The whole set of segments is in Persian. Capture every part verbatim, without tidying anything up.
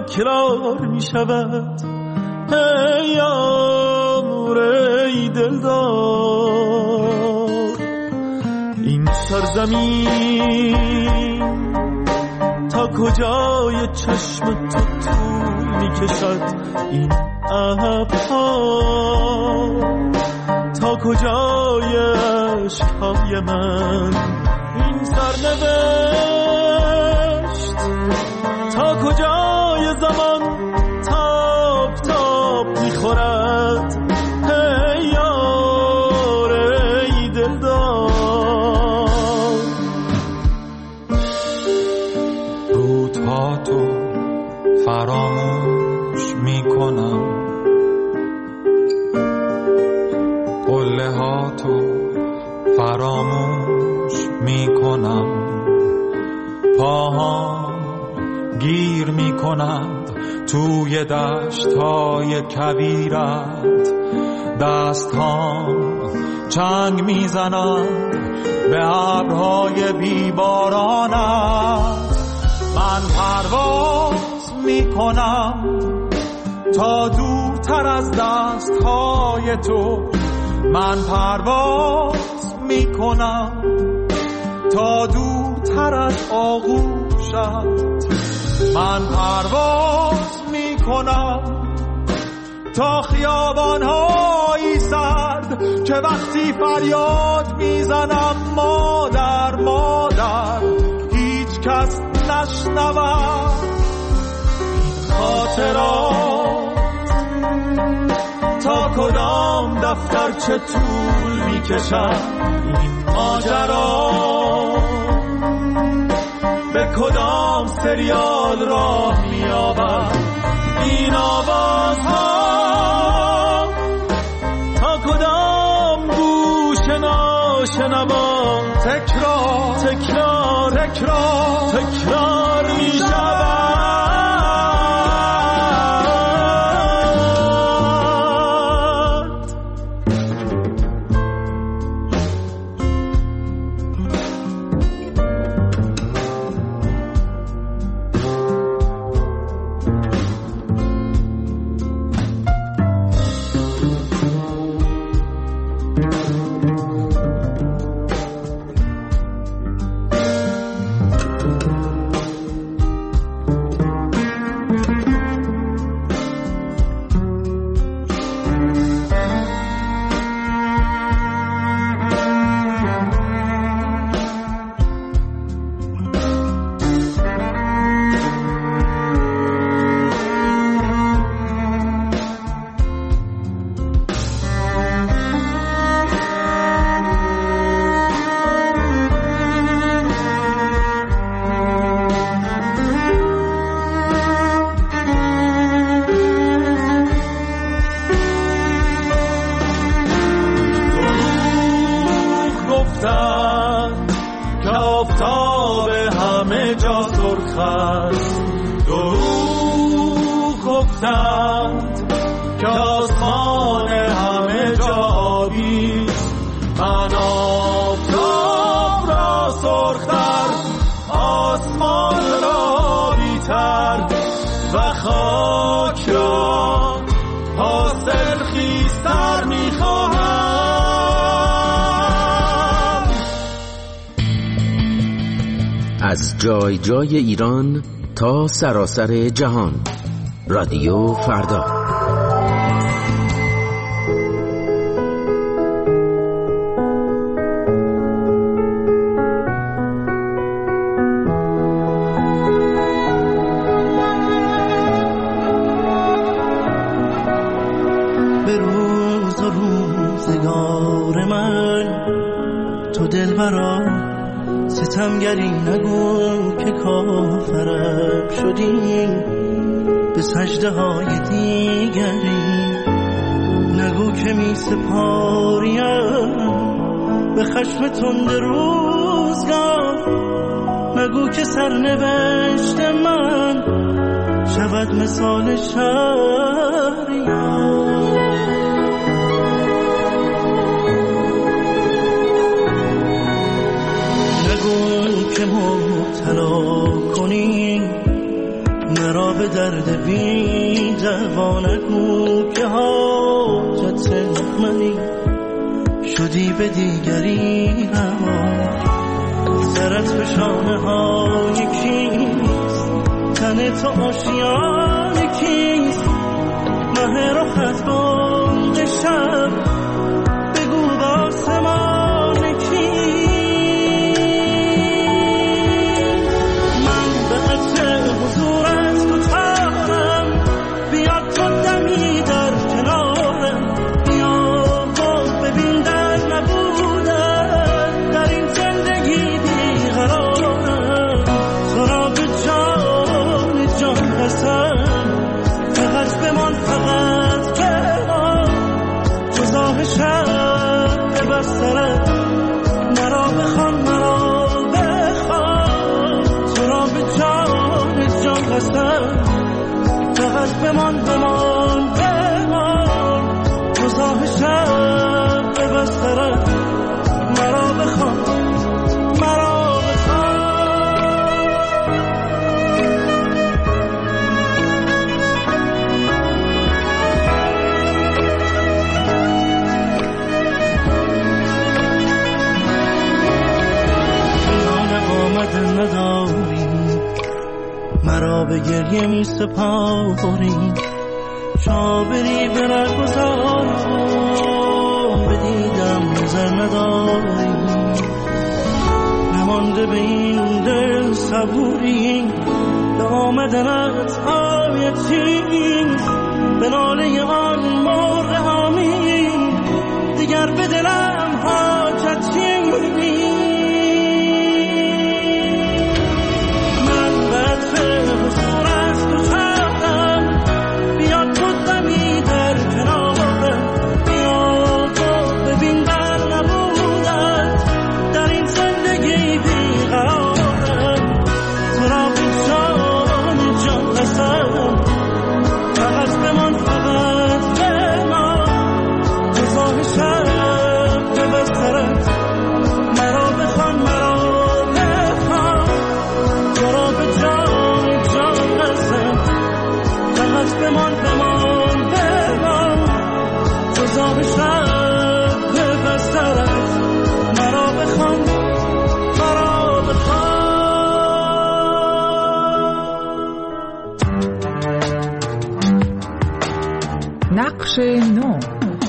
تکرار می شود. ای یار ای دلدار، این سرزمین تا کجای چشم تو طول می کشد. این ابرها تا کجای عشقهای من. این سرنوشت تا کجای زمان تاب تاب میخورد. ای یار ای دلدار، روزها تو فراموش میکنم، قله ها تو فراموش میکنم، پاها گیر میکنند توی دشت‌های کویرت، دست‌هام چنگ میزنند به ابرهای بیبارانت. من پرواز میکنم تا دورتر از دست‌های تو، من پرواز میکنم تا دورتر از آغوشت. من پرواز میکنم تا خیابان‌های سرد که وقتی فریاد میزنم مادر مادر هیچ کس نشنود. این خاطرات تا کدام دفتر چه طول میکشد. این ماجرا به کدام سریال راه می‌یابد. این آوازها تا کدام گوش ناشنوا تکرار تکرار تکرار تکرار می‌شود. از جای جای ایران تا سراسر جهان، رادیو فردا. به روز و روزگار من تو دلبرا ستمگری نگو که کافرم شدی، به سجده های دیگری نگو که می سپاریم به خشم تند روزگار، نگو که سرنوشت من شود مثال شهریار. که مبتلا کنی مرا به به درد بی دوانگو که حاجت منی شدی به دیگری روا. سرت به شانه های کیست، تن تو آشیان کیست، مه رخت بانگ شب بگو باسمان کیست. من به عطر حضورت تو تارم، بیاد تو دمی در کنارم، بیا و ببین در نبودن در این زندگی بیقرارم. تو را به جان جان قسم فقط بمان، فقط بمان، جزاه شب به بسترت مرا بخوان، مرا بخوان. تو را به جان جان قسم فقط بمان، بمان، بمان، جزاه شب به بسترت مرا بخوان، مرا نداری، مرا به گریه می سپاری. شابری به رگذارم، بدیدم نظر نداری. نمانده به این دل صبوری، به آمدنت آیتی، به ناله آن مرغ آمین دیگر به دلم حاجتی. نقش نو.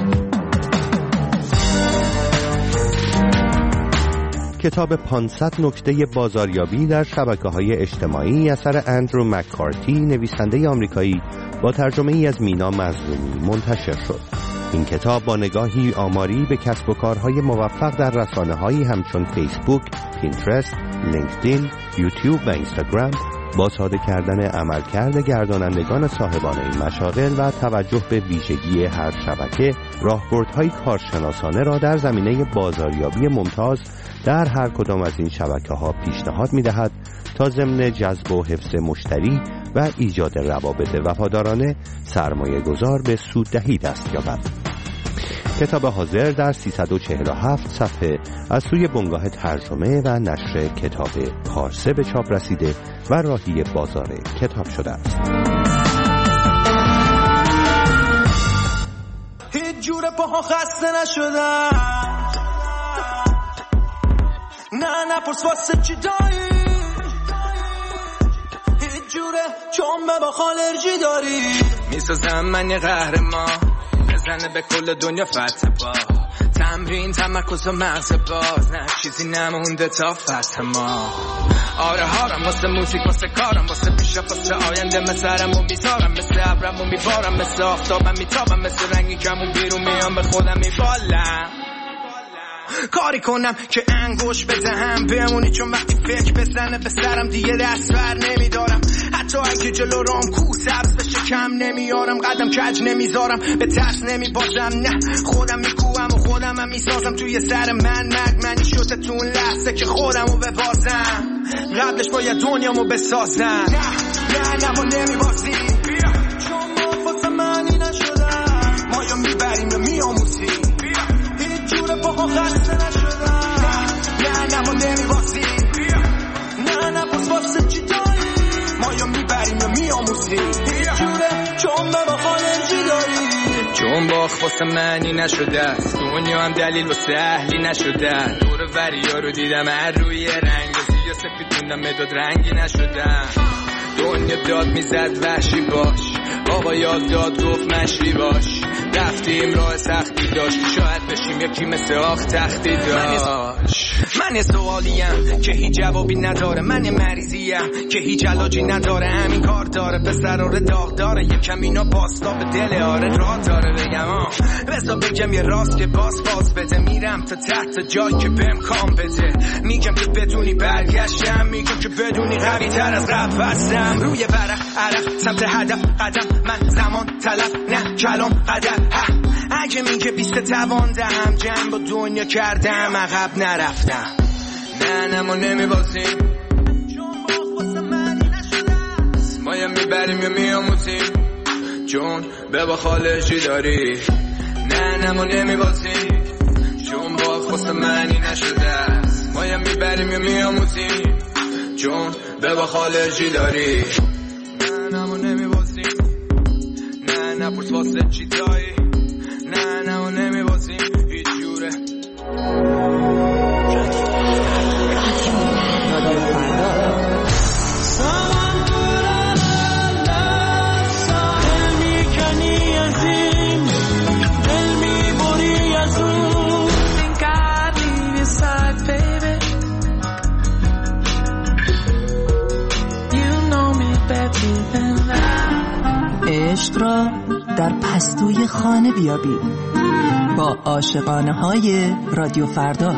کتاب پانصد نکته بازاریابی در شبکه‌های اجتماعی اثر اندرو مککارتی، نویسنده آمریکایی، با ترجمه ای از مینا مظلومی منتشر شد. این کتاب با نگاهی آماری به کسب و کارهای موفق در رسانه‌هایی همچون فیسبوک، پینترست، لینکدین، یوتیوب و اینستاگرام، با ساده کردن عملکرد گردانندگان صاحبان این مشاغل و توجه به ویژگی هر شبکه، راهبردهای کارشناسانه را در زمینه بازاریابی ممتاز در هر کدام از این شبکه‌ها پیشنهاد می‌دهد تا ضمن جذب و حفظ مشتری و ایجاد روابط وفادارانه سرمایه‌گذار به سوددهی دست یابد. کتاب حاضر در سیصد و چهل و هفت صفحه از سوی بنگاه ترجمه و نشر کتاب پارسه به چاپ رسیده و راهی بازار کتاب شده است. هیچ جوره پاها خسته نشدم، نه نپرس واسه چی داری، هیچ جوره چون به با خالرجی داری. میسازم من یه قهرمان، بزنه به کل دنیا فتح با تمرین، تمرکز و مغز باز، نه چیزی نمونده تا فتح ما. آره هارم واسه موزیک، واسه کارم، واسه پیشرفت، واسه آینده. مسرمو میذارم، مثل ابرمو میبارم، مثل آفتابم میتابم، مثل رنگی کمون بیرون میام، به خودم میبالم. کاری کنم که انگوش بدهم بمونی، چون وقتی فکر بزنه به سرم دیگه دست بر نمیدارم. حتی اگه جلو رام کو سبز بشه کم نمیارم، قدم کج نمیذارم، به ترس نمیبازم، نه خودم میکوام و خودم هم میسازم. توی سر من مگ منی شده تو اون لحظه که خودمو ببازم، قبلش باید دنیامو بسازم. نه نه نه ما نمیبازیم، چون ما واسه منی نشدم، ما یا میبریم یا میاموزیم. هیچ جوره باها خسته نشدم، نه نه ما نمیبازیم، نه نه پس واسه چی داریم، ما یا میبریم یا میاموزیم. چون باخ واسه معنی نشده است، دنیا هم دلیل واسه اهلی نشده. دور وریا رو دیدم هر روی رنگ سیاه سفید موندم مداد رنگی نشدم. دنیا داد میزد وحشی باش، آقا یاد داد گفت مشتی باش. رفتیم راه سختی داشت، شاید بشیم یکی مثل آخ تختی داشت. من یه سوالیم که هیچ جوابی نداره، من یه مریضیم که هیچ علاجی نداره. همین کار داره پسر آره داغ داره، یکم اینا پاستا به دل آره راه داره. بگم آه بسا بگم یه راست که باز باز بده، میرم تا تحت جای که بهم کام بده. میگم که بدونی برگشتم، میگم که بدونی قوی تر از قبل هستم. روی ورق عرق سمت هدف قدم، من زمان تلف نه کلام قدر. اگه میگه بیست توان دهم، جنگ با دنیا کردم عقب نرفتم. نه نه ما نمیبازیم چون باخ واسه معنی نشده، ما یا میبریم یا میاموزیم چون به با خالجی داری. نه نه ما نمیبازیم چون باخ واسه معنی نشده، ما یا میبریم یا میاموزیم چون به با خالجی داری. نه نه ما نمیبازیم، نه نه پرس واسه چی دایی. نه نه ما نمیبازیم هیچ جوره. عشق را در پستوی خانه بیابید با عاشقانه های رادیو فردا.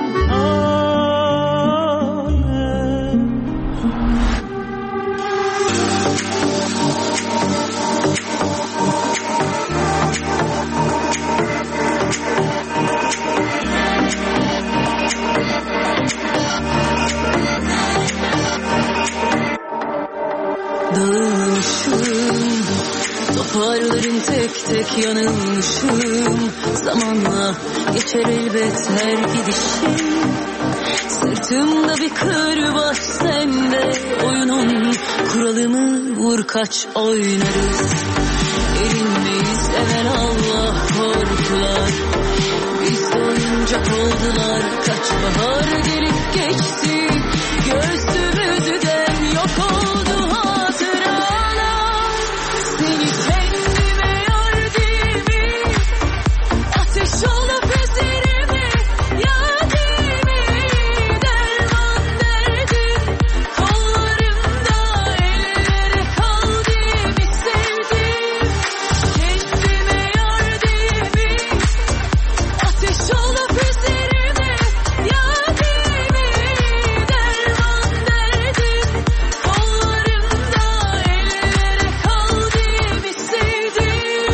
Toparlarım tek tek yanılmışım, zamanla geçer elbet her gidişim. Sırtımda bir kırbaç sende, oyunun kuralımı vur kaç oynarız. Erinmeyiz evelallah korkular, biz de oyuncak oldular. Kaç bahar gelip geçti, göğsümüzden yok oldu hatıralar. Seni kendime yor değil mi? Ateş olup üzerime ya değil mi? Derman derdim kollarımda, ellere kaldı bir sevdim. Kendime yor değil mi? Ateş olup üzerime ya değil mi? Derman derdim kollarımda, ellere kaldı bir sevdim.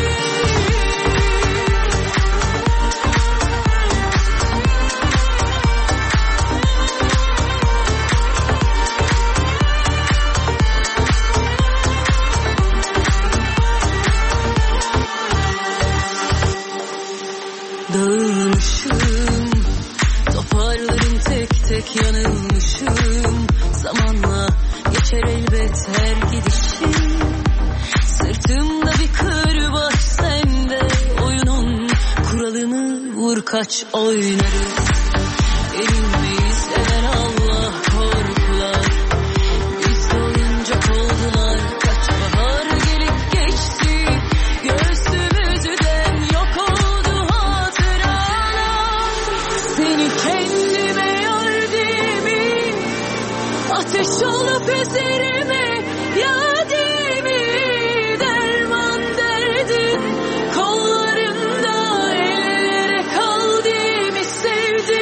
Dağılmışım, toparlarım tek tek yanılmışım. Zamanla geçer elbet her gidişim. Sırtımda bir kırbaç sende, oyunun kuralını vur kaç oynarız. Erinmeyiz evelallah korkular, biz de oyuncak oldular. Kaç bahar gelip geçti, göğsümüzden yok oldu hatıralar. Seni kendime yor değil mi? Ateş olup üzerime ya değil mi? Derman derdin kollarımda, ellere kaldı mi sevdim.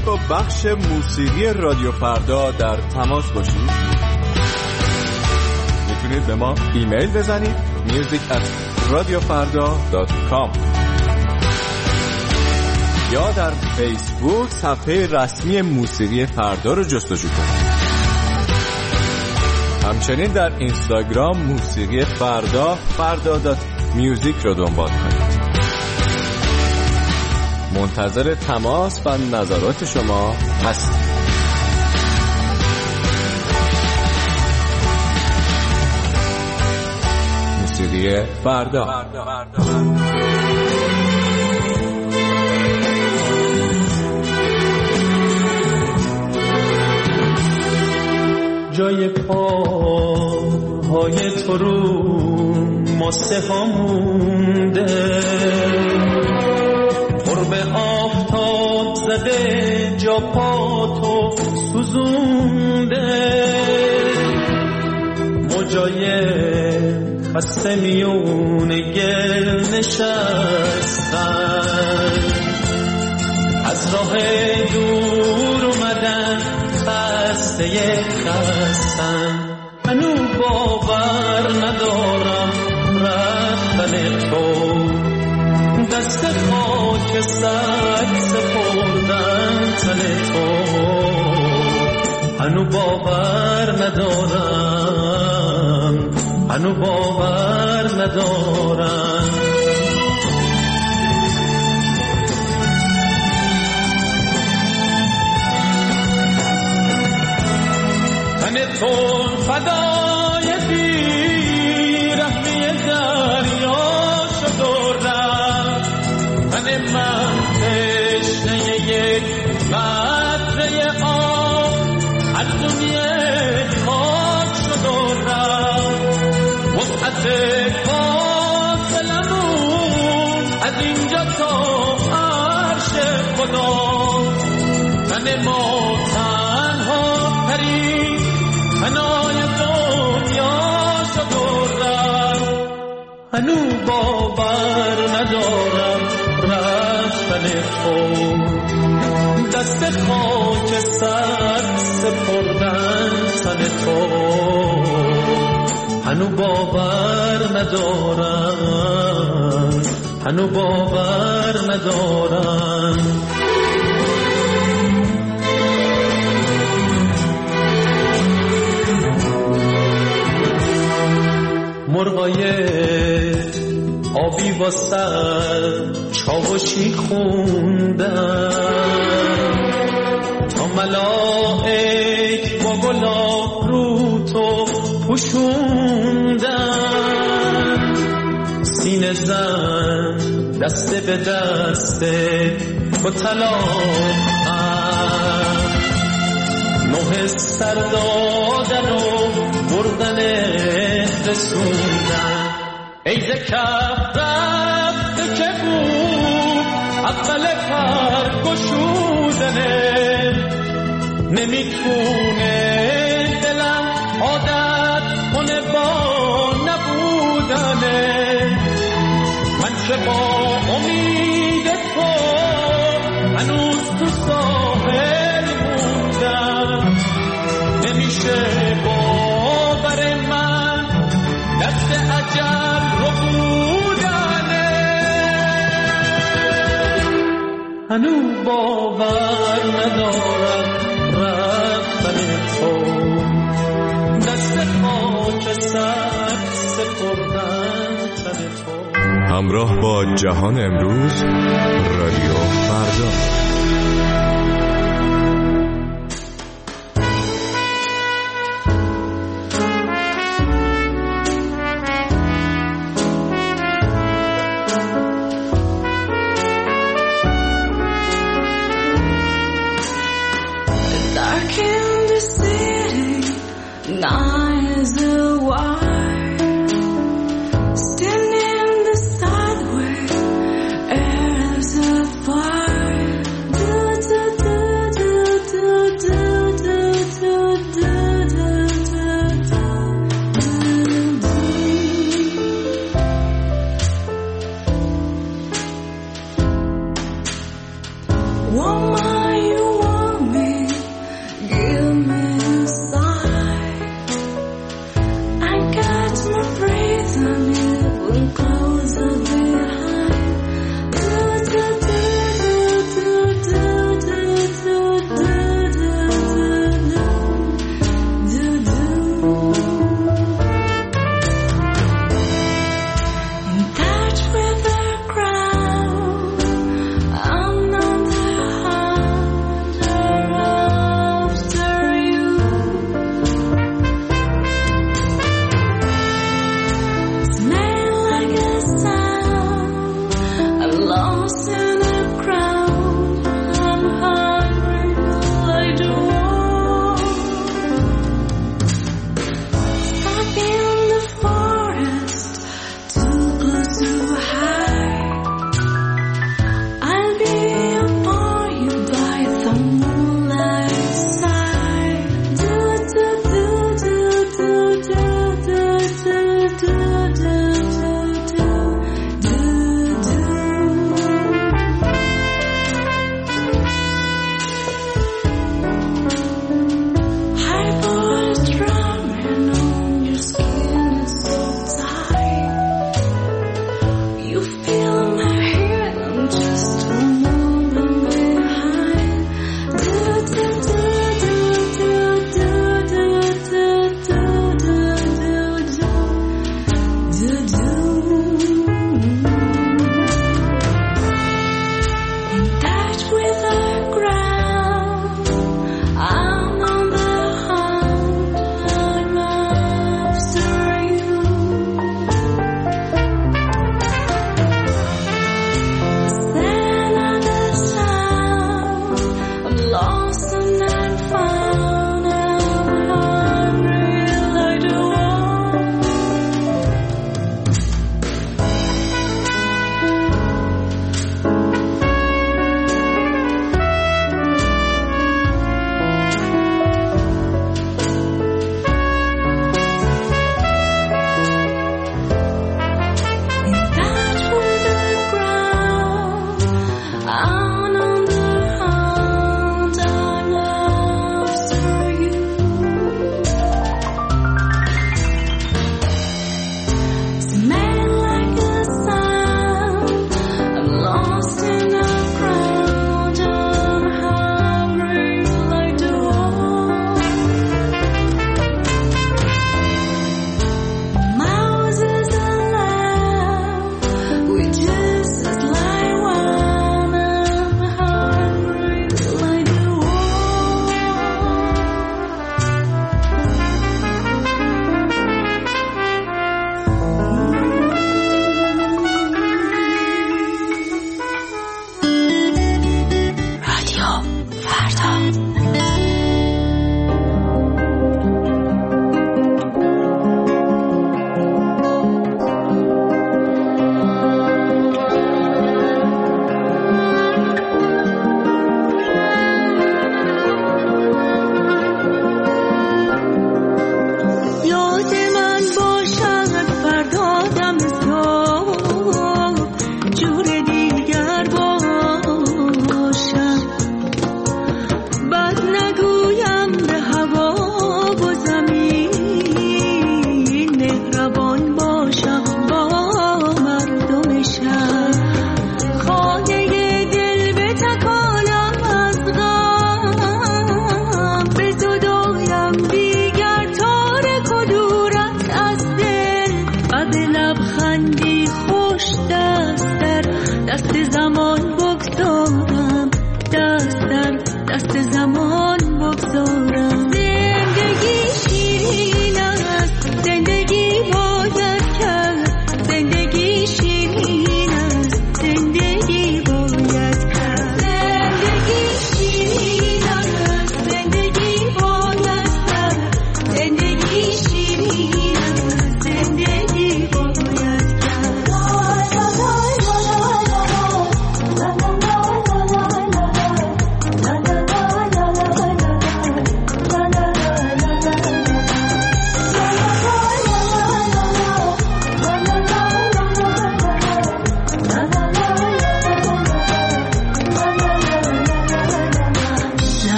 خواهید با بخش موسیقی رادیو فردا در تماس باشید، میتونید به ما ایمیل بزنید میوزیک ات رادیو فردا دات کام یا در فیسبوک صفحه رسمی موسیقی فردا رو جستجو کنید. همچنین در اینستاگرام موسیقی فردا فردا دات میوزیک رو دنبال کنید. منتظر تماس و نظرات شما هستیم. موسیقی فردا. جای پاهای تو رو ماسه ها مونده، قرب آفتاب زده جا پا تو سوزونده، موجای خسته میونه گل نشستن، از راه دور اومدن خسته خستن، منو باور ندارم رفتن تو، دست خاک سر سپردن تن تو، منو باور ندارم، منو باور ندارم. تون فدای بیرحمی دریا شدردم، من من تشنه یک قطره آب از دنیا خاک شدردم، وسعت فاصلمون از اینجا تا عرش خدا، من ما تنها ترین منای دنیا شدردم، هنو باور ندارم رفتن تو، دست خاک سر سپردن تن تو، هنو باور ندارم، هنو باور ندارم. مرغای آبی با سر چاوشی خوندن، تا ملائک با گلاب رو تو پوشوندن، سینه زن دست به دست تو طلاقن، نوه سر دادن و بردن رسوندن، ای ز کف رفته که بود اول پر گشودنه، نمیتونه دلم عادت کنه با نبودنه، من که با امید تو هنوز تو ساحل موندم، نمیشه باور من دست اجل رو بودنه، هنو باور ندارم رفتن تو، دست خاک سر سپردن تن تو. همراه با جهان امروز، رادیو فردا. Standing beside where air is a fire, do it to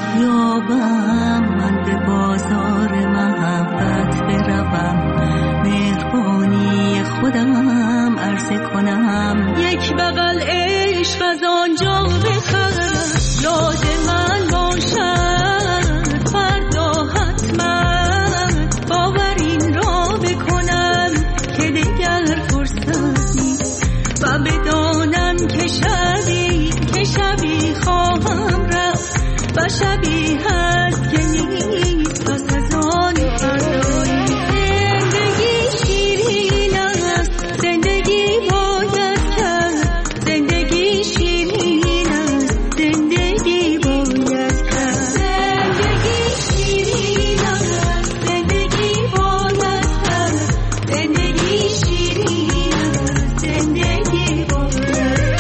دریابم، من به بازار محبت بروم، مهربانی خودم عرضه کنم. یک بغل عشق از آنجا بخرم، یاد من باشد فردا حتما، باور این را بکنم که دیگر فرصت نیست و بدانم که شبی که شبی خواهم رفت و شبی هست که نیست پس از آن فردایی. زندگی شیرین است، زندگی باید کرد، زندگی شیرین است، زندگی باید کرد. زندگی شیرین است، زندگی باید کرد، زندگی شیرین است، زندگی باید کرد.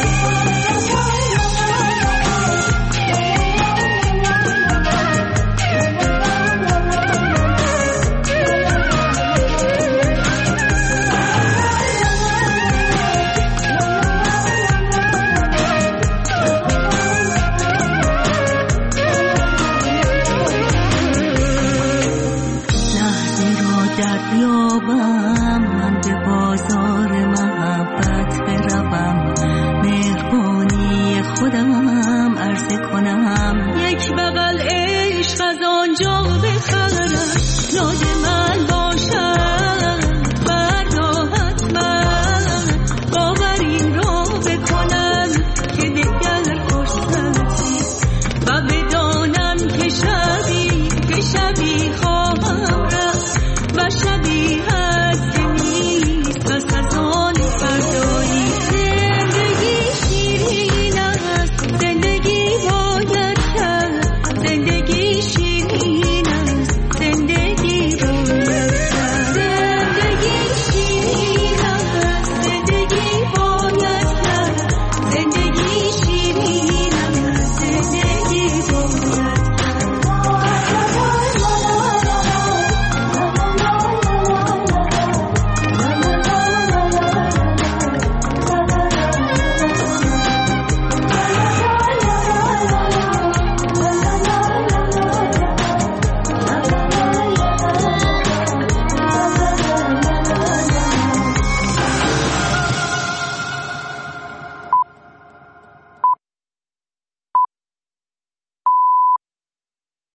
دریابم، من به بازار محبت بروم، مهربانی خودم عرضه کنم. یک بغل عشق از آنجا